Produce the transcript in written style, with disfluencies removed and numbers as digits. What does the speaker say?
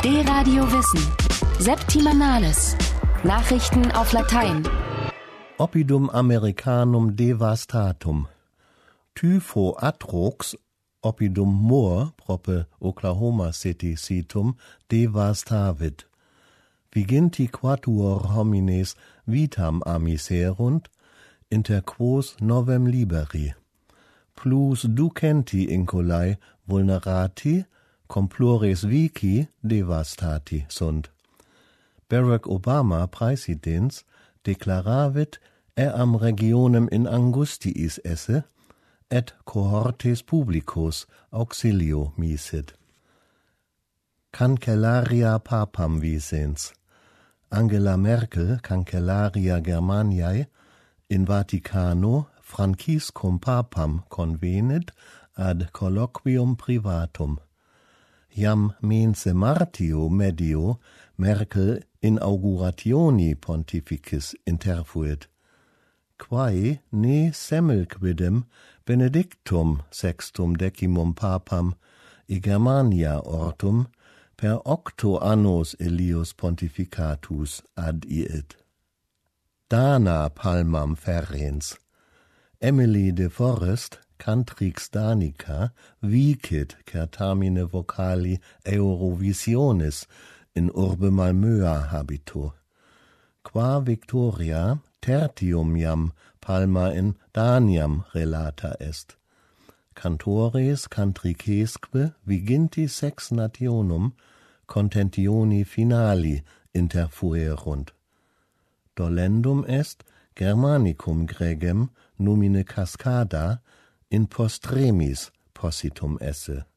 D-Radio Wissen. Septimanales. Nachrichten auf Latein. Oppidum Americanum devastatum. Typho atrox, oppidum mor, prope Oklahoma City situm, devastavit. Viginti quatuor homines vitam amiserunt, inter quos novem liberi. Plus ducenti incolae vulnerati, complores vici devastati sunt. Barack Obama, praesidens, declaravit am regionem in angustiis esse, et cohortes publicus auxilio misit. Cancellaria papam visens. Angela Merkel, Cancellaria Germaniae, in Vaticano Franciscum papam convenit ad colloquium privatum. Iam mense martio medio Merkel inaugurationi pontificis interfuit, quae ne semmelquidem benedictum sextum decimum papam e Germania ortum per 8 annos Elius pontificatus adiit. Dana palmam ferens. Emily de Forest, Cantrix Danica, vicit certamine vocali Eurovisionis in urbe Malmöa habito. Qua Victoria tertium iam palma in Daniam relata est. Cantores cantricesque viginti sex nationum contentioni finali interfuerunt. Dolendum est Germanicum gregem numine Cascada in postremis possitum esse.